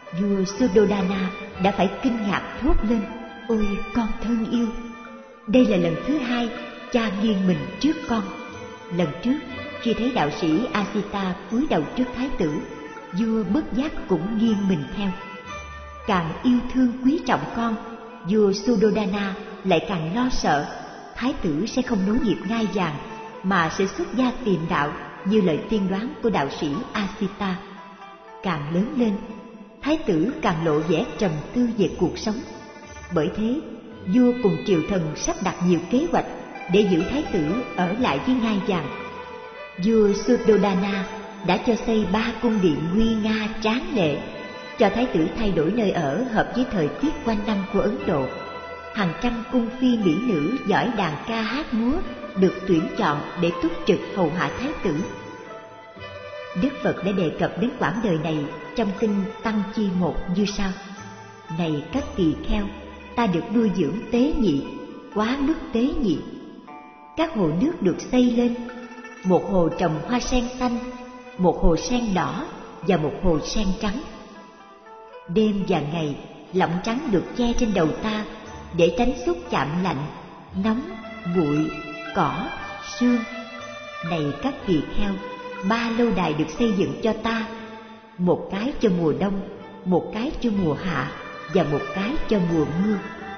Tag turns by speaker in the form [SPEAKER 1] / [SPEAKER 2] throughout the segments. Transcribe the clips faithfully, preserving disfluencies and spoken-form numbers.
[SPEAKER 1] Vua Suddhodana đã phải kinh ngạc thốt lên: ôi con thân yêu! Đây là lần thứ hai cha nghiêng mình trước con. Lần trước khi thấy đạo sĩ Asita cúi đầu trước thái tử, vua bất giác cũng nghiêng mình theo. Càng yêu thương quý trọng con, vua Suddhodana lại càng lo sợ thái tử sẽ không nối nghiệp ngai vàng mà sẽ xuất gia tìm đạo như lời tiên đoán của đạo sĩ Asita. Càng lớn lên, thái tử càng lộ vẻ trầm tư về cuộc sống. Bởi thế, vua cùng triều thần sắp đặt nhiều kế hoạch để giữ thái tử ở lại với ngai vàng. Vua Suddhodana đã cho xây ba cung điện nguy nga tráng lệ, cho thái tử thay đổi nơi ở hợp với thời tiết quanh năm của Ấn Độ. Hàng trăm cung phi mỹ nữ giỏi đàn ca hát múa được tuyển chọn để túc trực hầu hạ thái tử. Đức Phật đã đề cập đến quãng đời này trong kinh Tăng Chi một như sau: này các tỳ kheo, ta được nuôi dưỡng tế nhị, quá mức tế nhị. Các hồ nước được xây lên, một hồ trồng hoa sen xanh, một hồ sen đỏ và một hồ sen trắng. Đêm và ngày, lọng trắng được che trên đầu ta để tránh xúc chạm lạnh, nóng, bụi, cỏ, sương. Này các tỳ kheo, ba lâu đài được xây dựng cho ta, một cái cho mùa đông, một cái cho mùa hạ và một cái cho mùa mưa.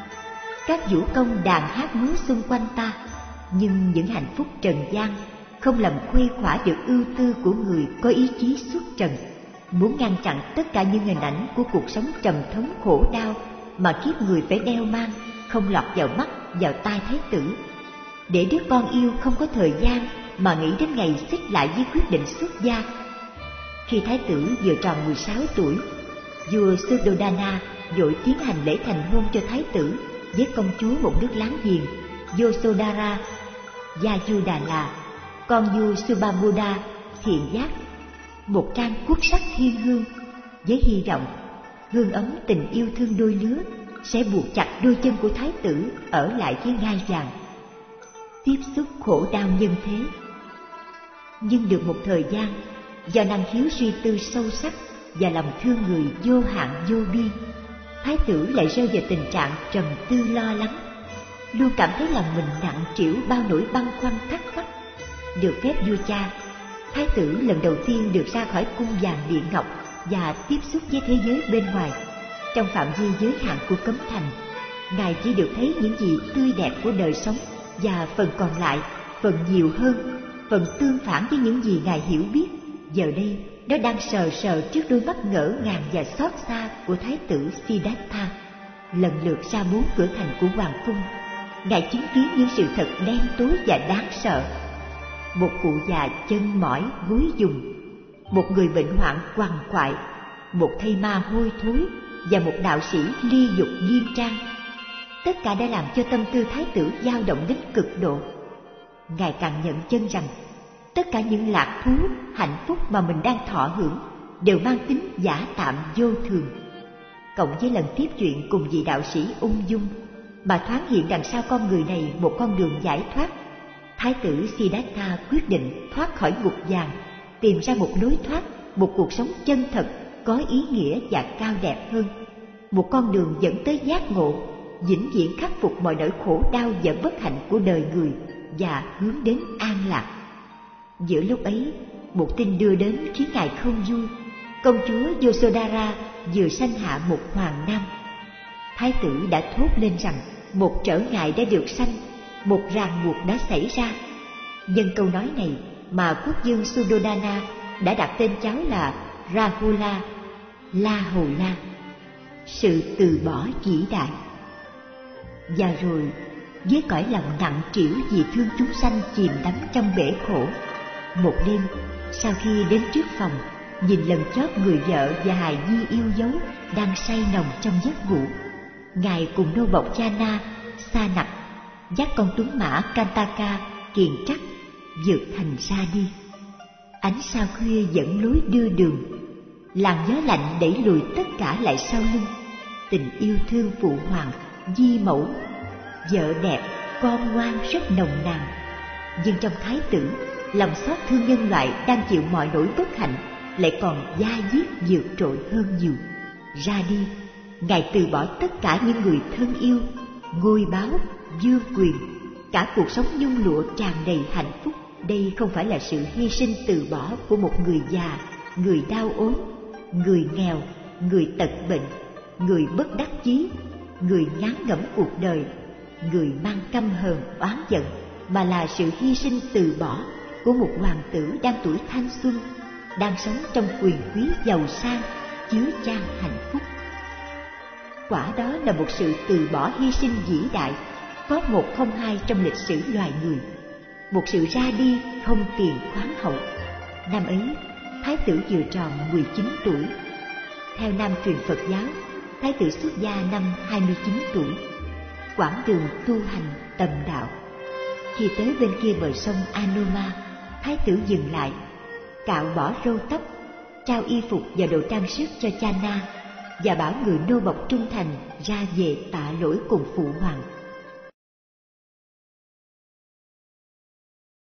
[SPEAKER 1] Các vũ công đàn hát múa xung quanh ta, nhưng những hạnh phúc trần gian không làm khuây khỏa được ưu tư của người có ý chí xuất trần, muốn ngăn chặn tất cả những hình ảnh của cuộc sống trầm thống khổ đau mà kiếp người phải đeo mang, không lọt vào mắt, vào tai thái tử. Để đứa con yêu không có thời gian mà nghĩ đến ngày xích lại với quyết định xuất gia. Khi thái tử vừa tròn mười sáu tuổi, vua Suddhodana vội tiến hành lễ thành hôn cho thái tử với công chúa một nước láng giềng, Yasodhara. Yajudala, con vua Subhabuddha thiện giác, một trang quốc sắc thiên hương, với hy vọng hương ấm tình yêu thương đôi lứa sẽ buộc chặt đôi chân của thái tử ở lại với ngai vàng. Tiếp xúc khổ đau nhân thế. Nhưng được một thời gian, do năng khiếu suy tư sâu sắc và lòng thương người vô hạn vô biên, thái tử lại rơi vào tình trạng trầm tư lo lắng, luôn cảm thấy lòng mình nặng trĩu bao nỗi băn khoăn thắc mắc. Được phép vua cha, thái tử lần đầu tiên được ra khỏi cung vàng điện ngọc và tiếp xúc với thế giới bên ngoài. Trong phạm vi giới hạn của cấm thành, ngài chỉ được thấy những gì tươi đẹp của đời sống, và phần còn lại, phần nhiều hơn, phần tương phản với những gì ngài hiểu biết, giờ đây nó đang sờ sờ trước đôi mắt ngỡ ngàng và xót xa của thái tử Siddhartha. Lần lượt ra bốn cửa thành của hoàng cung, ngài chứng kiến những sự thật đen tối và đáng sợ. Một cụ già chân mỏi gối dùng, một người bệnh hoạn quằn quại, một thây ma hôi thối và một đạo sĩ ly dục nghiêm trang. Tất cả đã làm cho tâm tư thái tử dao động đến cực độ. Ngài càng nhận chân rằng tất cả những lạc thú, hạnh phúc mà mình đang thọ hưởng đều mang tính giả tạm vô thường. Cộng với lần tiếp chuyện cùng vị đạo sĩ ung dung mà thoáng hiện đằng sau con người này một con đường giải thoát, thái tử Siddhartha quyết định thoát khỏi ngục vàng, tìm ra một lối thoát, một cuộc sống chân thật, có ý nghĩa và cao đẹp hơn, một con đường dẫn tới giác ngộ, vĩnh viễn khắc phục mọi nỗi khổ đau và bất hạnh của đời người và hướng đến an lạc. Giữa lúc ấy, một tin đưa đến khiến ngài không vui. Công chúa Yasodhara vừa sanh hạ một hoàng nam. Thái tử đã thốt lên rằng một trở ngại đã được sanh, một ràng buộc đã xảy ra. Nhân câu nói này mà quốc vương Suddhodana đã đặt tên cháu là Rahula, La Hầu La, sự từ bỏ vĩ đại. Và rồi, với cõi lòng nặng trĩu vì thương chúng sanh chìm đắm trong bể khổ, một đêm sau khi đến trước phòng, nhìn lần chót người vợ và hài nhi yêu dấu đang say nồng trong giấc ngủ, ngài cùng nô bộc Chana, Sa Nặc dắt con tuấn mã Kantaka kiền trắc vượt thành ra đi. Ánh sao khuya dẫn lối đưa đường, làn gió lạnh đẩy lùi tất cả lại sau lưng. Tình yêu thương phụ hoàng, di mẫu, vợ đẹp, con ngoan rất nồng nàn. Nhưng trong thái tử, lòng xót thương nhân loại đang chịu mọi nỗi bất hạnh lại còn da diết vượt trội hơn nhiều. ra đi, Ngài từ bỏ tất cả những người thân yêu, ngôi báu, vương quyền, cả cuộc sống nhung lụa tràn đầy hạnh phúc. Đây không phải là sự hy sinh từ bỏ của một người già, người đau ốm, người nghèo, người tật bệnh, người bất đắc chí, người ngán ngẩm cuộc đời, người mang căm hờn oán giận, mà là sự hy sinh từ bỏ của một hoàng tử đang tuổi thanh xuân, đang sống trong quyền quý giàu sang, chứa chan hạnh phúc. Quả đó là một sự từ bỏ hy sinh vĩ đại, có một không hai trong lịch sử loài người, một sự ra đi không tiền khoáng hậu. Năm ấy, Thái tử vừa tròn mười chín tuổi. Theo Nam truyền Phật giáo, Thái tử xuất gia năm hai mươi chín tuổi, quãng đường tu hành tầm đạo. Khi tới bên kia bờ sông Anoma, Thái tử dừng lại, cạo bỏ râu tóc, trao y phục và đồ trang sức cho Cha Na và bảo người nô bộc trung thành ra về tạ lỗi cùng phụ hoàng.